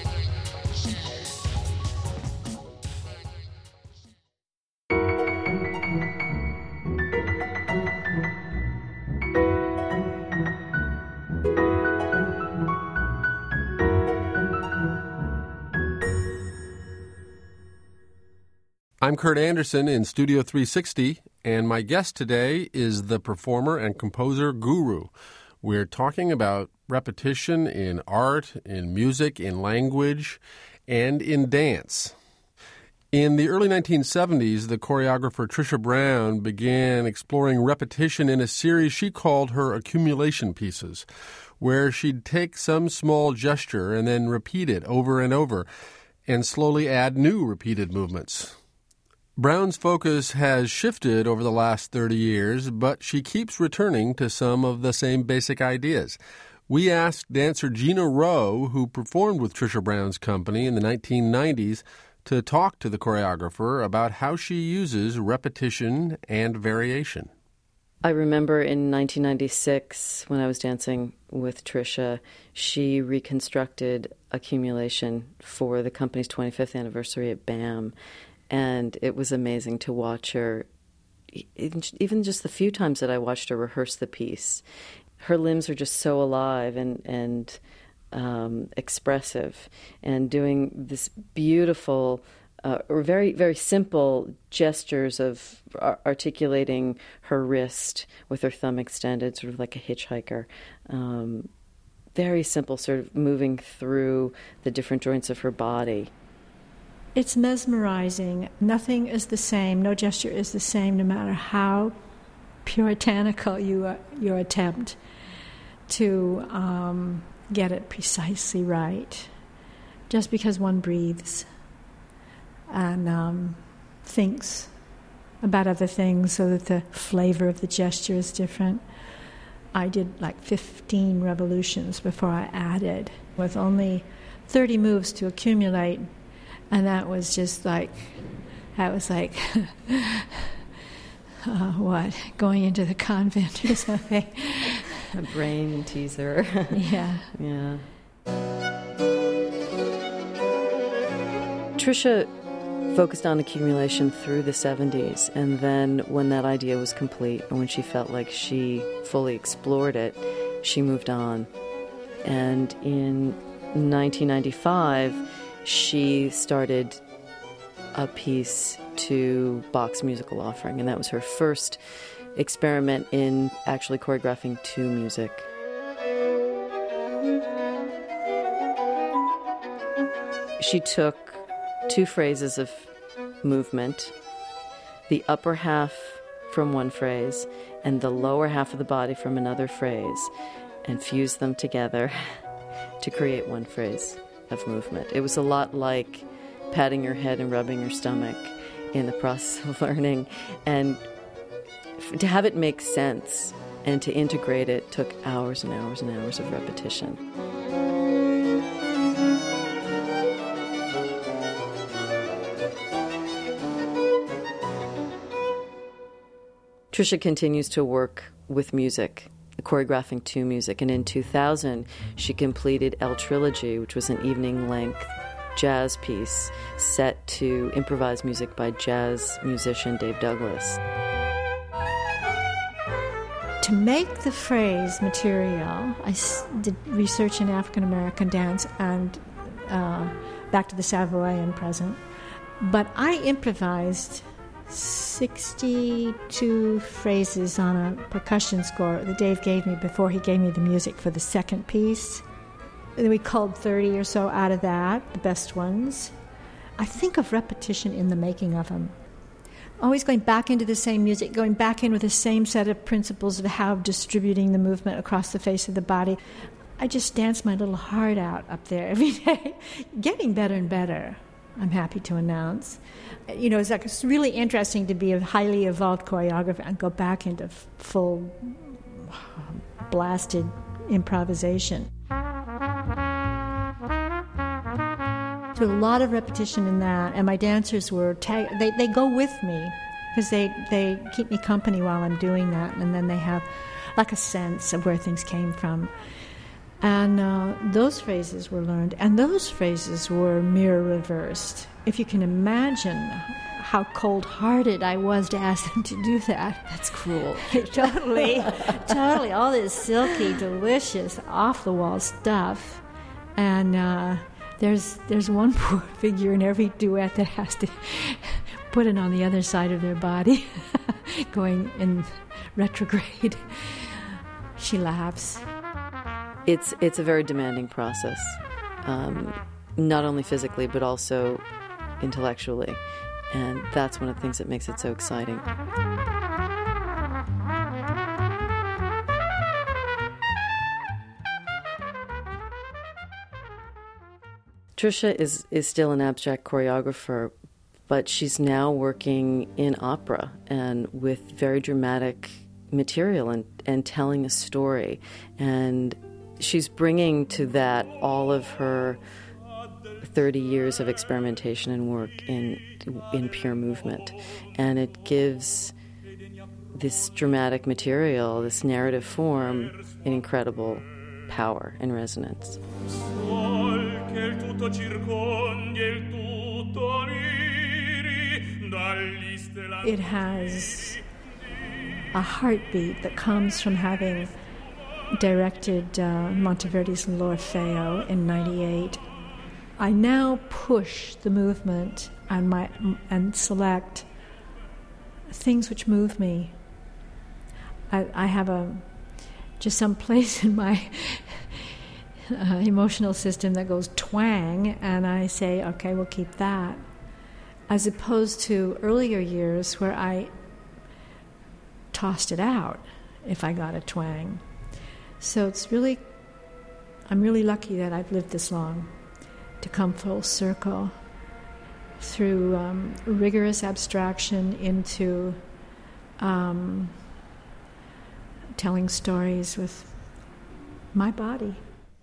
I'm Kurt Andersen in Studio three sixty, and my guest today is the performer and composer Guru. We're talking about repetition in art, in music, in language, and in dance. In the early nineteen seventies, the choreographer Trisha Brown began exploring repetition in a series she called her accumulation pieces, where she'd take some small gesture and then repeat it over and over, and slowly add new repeated movements. Brown's focus has shifted over the last thirty years, but she keeps returning to some of the same basic ideas. We asked dancer Gina Rowe, who performed with Trisha Brown's company in the nineteen nineties, to talk to the choreographer about how she uses repetition and variation. I remember in nineteen ninety-six, when I was dancing with Trisha, she reconstructed accumulation for the company's twenty-fifth anniversary at BAM. And it was amazing to watch her, even just the few times that I watched her rehearse the piece. Her limbs are just so alive and, and um, expressive, and doing this beautiful, uh, or very, very simple gestures of ar- articulating her wrist with her thumb extended, sort of like a hitchhiker. Um, very simple, sort of moving through the different joints of her body. It's mesmerizing. Nothing is the same. No gesture is the same, no matter how puritanical you are, your attempt to um, get it precisely right. Just because one breathes and um, thinks about other things so that the flavor of the gesture is different. I did like fifteen revolutions before I added, with only thirty moves to accumulate. And that was just like, that was like, uh, what, going into the convent or something. A brain teaser. Yeah. Yeah. Trisha focused on accumulation through the seventies, and then when that idea was complete, and when she felt like she fully explored it, she moved on. And in nineteen ninety-five, she started a piece to Bach's Musical Offering, and that was her first experiment in actually choreographing to music. She took two phrases of movement, the upper half from one phrase and the lower half of the body from another phrase, and fused them together to create one phrase of movement. It was a lot like patting your head and rubbing your stomach in the process of learning. And f- to have it make sense and to integrate it took hours and hours and hours of repetition. Trisha continues to work with music, choreographing to music, and in two thousand she completed El Trilogy, which was an evening-length jazz piece set to improvised music by jazz musician Dave Douglas. To make the phrase material, I did research in African American dance and uh, back to the Savoy and present, but I improvised sixty-two phrases on a percussion score that Dave gave me before he gave me the music for the second piece. And we culled thirty or so out of that, the best ones. I think of repetition in the making of them. Always going back into the same music, going back in with the same set of principles of how distributing the movement across the face of the body. I just dance my little heart out up there every day, getting better and better, I'm happy to announce. You know, it's like it's really interesting to be a highly evolved choreographer and go back into full blasted improvisation. So a lot of repetition in that, and my dancers were tag- they they go with me because they they keep me company while I'm doing that, and then they have like a sense of where things came from. And uh, those phrases were learned, and those phrases were mirror reversed. If you can imagine how cold-hearted I was to ask them to do that. That's cruel. totally, totally. All this silky, delicious, off-the-wall stuff. And uh, there's there's one poor figure in every duet that has to put it on the other side of their body, going in retrograde. She laughs. It's it's a very demanding process, um, not only physically but also intellectually, and that's one of the things that makes it so exciting. Trisha is, is still an abstract choreographer, but she's now working in opera and with very dramatic material and, and telling a story. And she's bringing to that all of her thirty years of experimentation and work in in pure movement. And it gives this dramatic material, this narrative form, an incredible power and resonance. It has a heartbeat that comes from having directed uh, Monteverdi's L'Orfeo in ninety-eight. I now push the movement and my and select things which move me. I, I have a just some place in my uh, emotional system that goes twang, and I say, okay, we'll keep that. As opposed to earlier years where I tossed it out if I got a twang. So it's really, I'm really lucky that I've lived this long to come full circle through um, rigorous abstraction into um, telling stories with my body.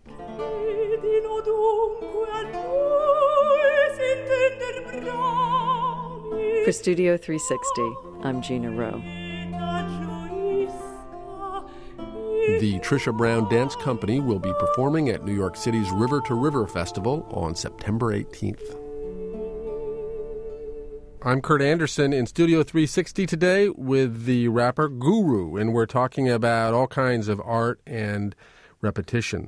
For Studio three sixty, I'm Gina Rowe. The Trisha Brown Dance Company will be performing at New York City's River to River Festival on September eighteenth. I'm Kurt Anderson in Studio three sixty today with the rapper Guru, and we're talking about all kinds of art and repetition.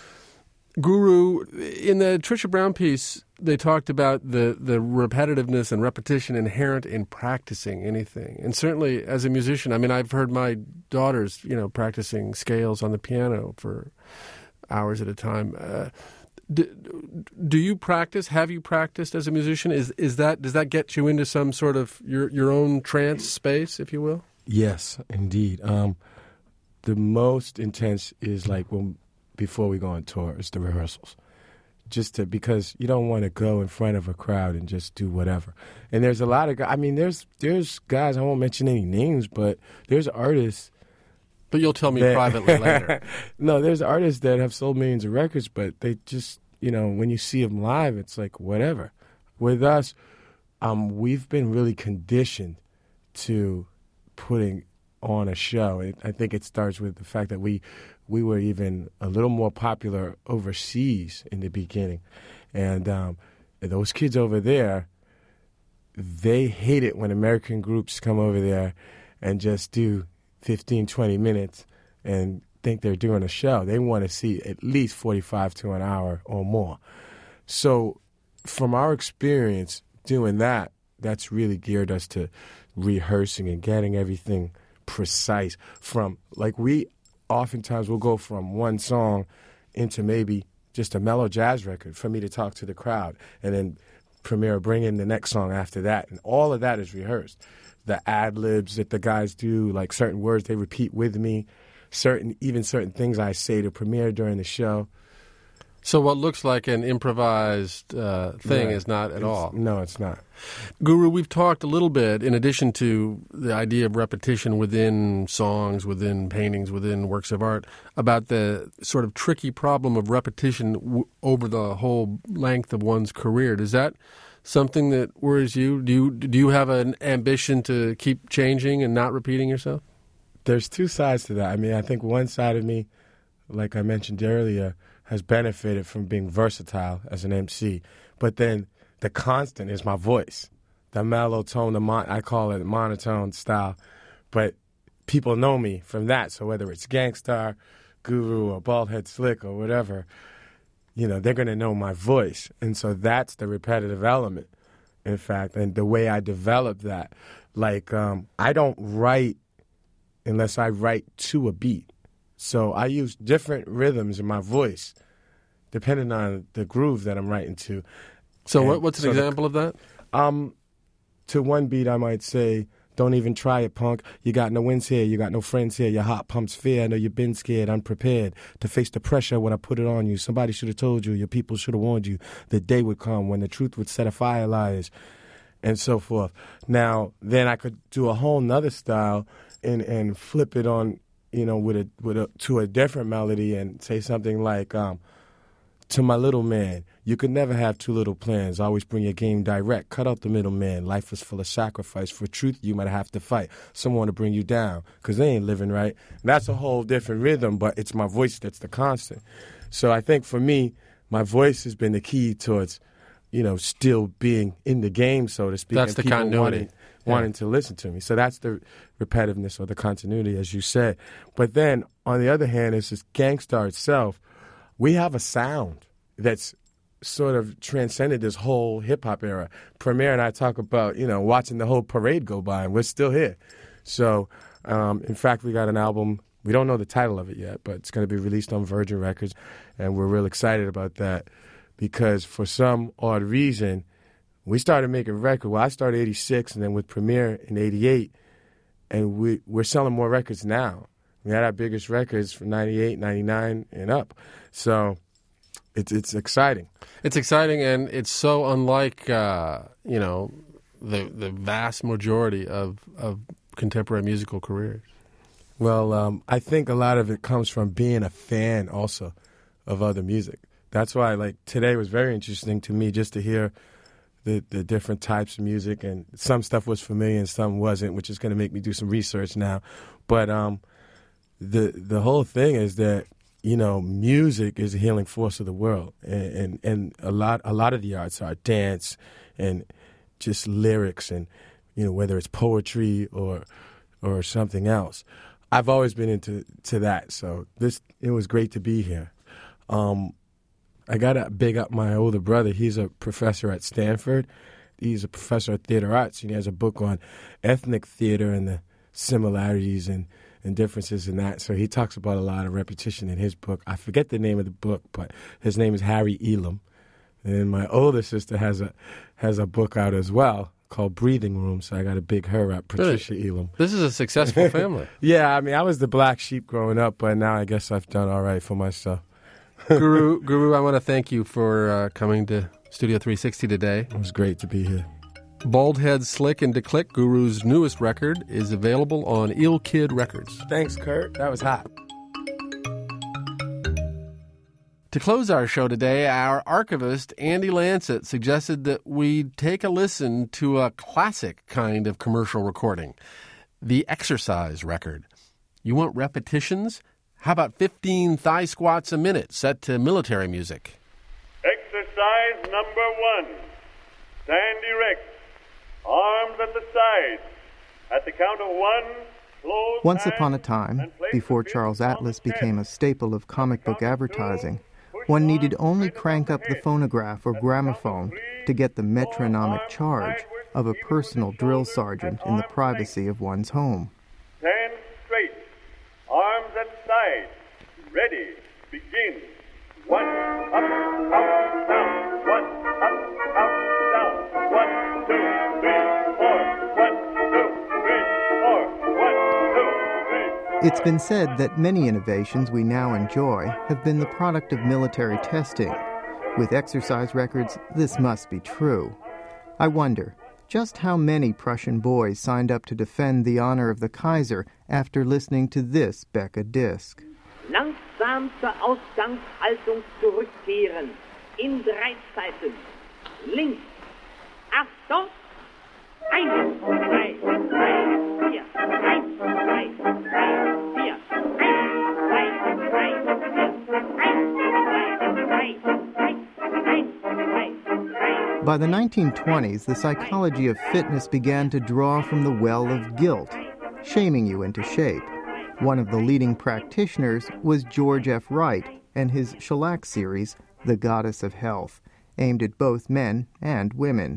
Guru, in the Trisha Brown piece, they talked about the, the repetitiveness and repetition inherent in practicing anything. And certainly as a musician, I mean, I've heard my daughters, you know, practicing scales on the piano for hours at a time. Uh, do, do you practice? Have you practiced as a musician? Is is that does that get you into some sort of your your own trance space, if you will? Yes, indeed. Um, the most intense is like when before we go on tour, it's the rehearsals. Just to, because you don't want to go in front of a crowd and just do whatever. And there's a lot of guys, I mean, there's there's guys, I won't mention any names, but there's artists. But you'll tell me that, privately later. No, there's artists that have sold millions of records, but they just, you know, when you see them live, it's like whatever. With us, um, we've been really conditioned to putting on a show. It, I think it starts with the fact that we we were even a little more popular overseas in the beginning. And um, those kids over there, they hate it when American groups come over there and just do fifteen, twenty minutes and think they're doing a show. They want to see at least forty-five to an hour or more. So from our experience doing that, that's really geared us to rehearsing and getting everything precise. From, like, we oftentimes will go from one song into maybe just a mellow jazz record for me to talk to the crowd, and then Premier bring in the next song after that, and all of that is rehearsed. The ad-libs that the guys do, like certain words they repeat with me, certain even certain things I say to Premier during the show. So what looks like an improvised uh, thing Right. is not at It's- all. No, it's not. Guru, we've talked a little bit, in addition to the idea of repetition within songs, within paintings, within works of art, about the sort of tricky problem of repetition w- over the whole length of one's career. Does that something that worries you? Do you do you have an ambition to keep changing and not repeating yourself? There's two sides to that. I mean, I think one side of me, like I mentioned earlier, has benefited from being versatile as an M C. But then the constant is my voice, the mellow tone, the mon- I call it monotone style. But people know me from that. So whether it's Gangstar, Guru, or Baldhead Slick, or whatever, you know, they're going to know my voice. And so that's the repetitive element in fact, and the way I developed that. Like, um, I don't write unless I write to a beat. So I use different rhythms in my voice depending on the groove that I'm writing to. So And what, what's an so the- example of that? Um, to one beat, I might say, don't even try it, punk. You got no wins here. You got no friends here. Your heart pumps fear. I know you've been scared, unprepared to face the pressure when I put it on you. Somebody should have told you. Your people should have warned you. The day would come when the truth would set afire lies, and so forth. Now, then I could do a whole nother style and, and flip it on, you know, with a with a to a different melody and say something like, um, to my little man, you could never have two little plans. Always bring your game direct. Cut out the middleman. Life is full of sacrifice. For truth, you might have to fight someone to bring you down because they ain't living right. That's a whole different rhythm, but it's my voice that's the constant. So I think for me, my voice has been the key towards, you know, still being in the game, so to speak. That's and the people continuity. Wanting, wanting to listen to me. So that's the repetitiveness or the continuity, as you said. But then, on the other hand, it's this Gangstar itself. We have a sound that's sort of transcended this whole hip-hop era. Premier and I talk about, you know, watching the whole parade go by, and we're still here. So, um, in fact, we got an album. We don't know the title of it yet, but it's going to be released on Virgin Records, and we're real excited about that because for some odd reason, we started making records. Well, I started eighty-six, and then with Premier in eighty-eight, and we, we're selling more records now. We had our biggest records from ninety-eight, ninety-nine, and up. So it's it's exciting. It's exciting, and it's so unlike, uh, you know, the the vast majority of, of contemporary musical careers. Well, um, I think a lot of it comes from being a fan also of other music. That's why, like, today was very interesting to me just to hear the, the different types of music, and some stuff was familiar and some wasn't, which is going to make me do some research now. But um, the the whole thing is that, you know, music is a healing force of the world, and, and, and a lot a lot of the arts are dance and just lyrics, and, you know, whether it's poetry or or something else. I've always been into to that, so this it was great to be here. Um, I gotta big up my older brother. He's a professor at Stanford. He's a professor of theater arts, and he has a book on ethnic theater and the similarities and and differences in that. So he talks about a lot of repetition in his book. I forget the name of the book, but his name is Harry Elam. And then my older sister has a has a book out as well called Breathing Room, so I got to big her up, Patricia Really? Elam. This is a successful family. Yeah, I mean, I was the black sheep growing up, but now I guess I've done all right for myself. Guru, Guru, I want to thank you for uh, coming to Studio three sixty today. It was great to be here. Bald Head Slick and DeClick, Guru's newest record, is available on Ill Kid Records. Thanks, Kurt. That was hot. To close our show today, our archivist, Andy Lancet, suggested that we take a listen to a classic kind of commercial recording, the exercise record. You want repetitions? How about fifteen thigh squats a minute set to military music? Exercise number one. Stand erect. Arms at the sides. At the count of one, close Once upon a time, before Charles Atlas became a staple of comic book advertising, one needed only crank up the phonograph or gramophone to get the metronomic charge of a personal drill sergeant in the privacy of one's home. Stand straight. Arms at sides. Ready. Begin. One, up, up, down. One, up, up, down. One, two, three, four. One, two, three, four. One, two, three. It's been said that many innovations we now enjoy have been the product of military testing. With exercise records, this must be true. I wonder, just how many Prussian boys signed up to defend the honor of the Kaiser after listening to this Becca disc? Langsam zur Ausgangshaltung zurückkehren. In drei Zeiten. Links. Achtung. Eins, zwei, drei, vier. Eins, zwei, drei, vier. Eins, zwei, drei, vier. Eins, zwei, drei, eins, zwei, drei. By the nineteen twenties, the psychology of fitness began to draw from the well of guilt, shaming you into shape. One of the leading practitioners was George F. Wright and his shellac series, The Goddess of Health, aimed at both men and women.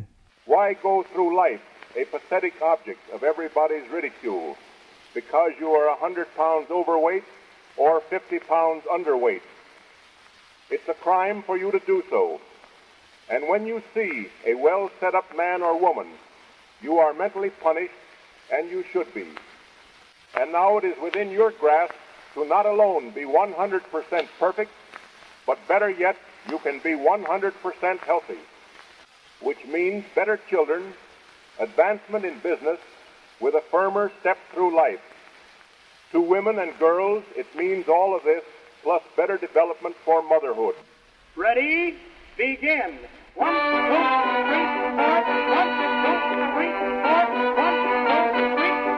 Why go through life a pathetic object of everybody's ridicule because you are a hundred pounds overweight or fifty pounds underweight? It's a crime for you to do so. And when you see a well set up man or woman, you are mentally punished, and you should be. And now it is within your grasp to not alone be one hundred percent perfect, but better yet, you can be one hundred percent healthy, which means better children, advancement in business, with a firmer step through life. To women and girls, it means all of this, plus better development for motherhood. Ready? Begin. One, two, three, four. One, two, three, four. One, two,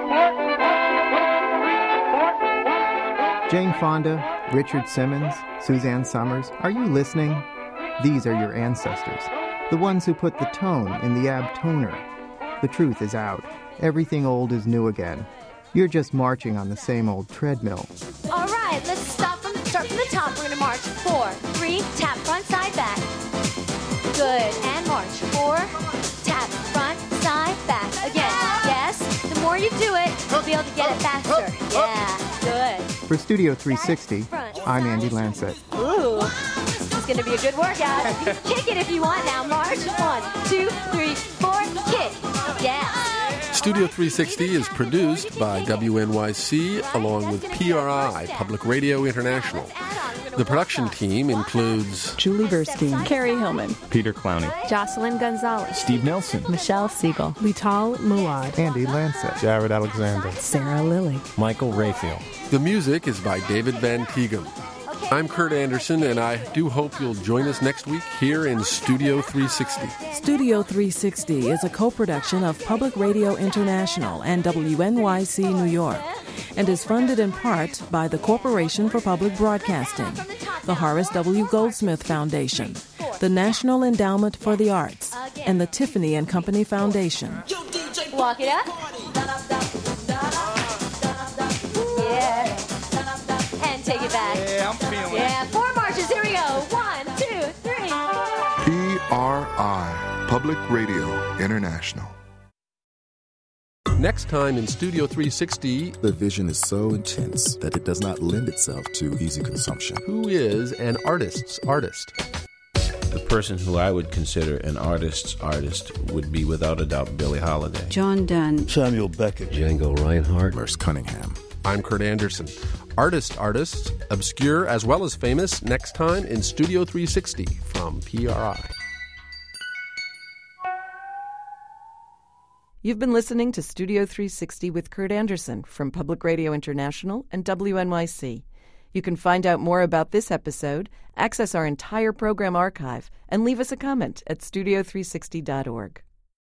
three, four. Jane Fonda, Richard Simmons, Suzanne Summers, are you listening? These are your ancestors, the ones who put the tone in the abtoner. The truth is out. Everything old is new again. You're just marching on the same old treadmill. All right, let's stop from start from the top. We're going to march. Four, three, tap, front, side, back. Good. And march. Four, tap, front, side, back. Again. Yes. The more you do it, you'll be able to get it faster. Yeah. Good. For Studio three sixty, I'm Andy Lancet. Ooh. This is going to be a good workout. Kick it if you want now. March. One, two, three, four, kick. Yeah. Studio three sixty is produced by W N Y C along with P R I, Public Radio International. The production team includes Julie Burstein, Carrie Hillman, Peter Clowney, Jocelyn Gonzalez, Steve Nelson, Michelle Siegel, Lital Mulad, Andy Lancet, Jared Alexander, Sarah Lilly, Michael Rayfield. The music is by David Van Teegum. I'm Kurt Anderson, and I do hope you'll join us next week here in Studio three sixty. Studio three sixty is a co-production of Public Radio International and W N Y C New York, and is funded in part by the Corporation for Public Broadcasting, the Horace W. Goldsmith Foundation, the National Endowment for the Arts, and the Tiffany and Company Foundation. Walk it up. Yeah. And take it back. Yeah, I'm feeling Yeah, four marches. Here we go. One, two, three. P R I, Public Radio International. Next time in Studio three sixty, the vision is so intense that it does not lend itself to easy consumption. Who is an artist's artist? The person who I would consider an artist's artist would be without a doubt Billie Holiday. John Donne. Samuel Beckett. Django Reinhardt. Merce Cunningham. I'm Kurt Anderson. Artist artists, obscure as well as famous, next time in Studio three sixty from P R I. You've been listening to Studio three sixty with Kurt Anderson from Public Radio International and W N Y C. You can find out more about this episode, access our entire program archive, and leave us a comment at studio three sixty dot org.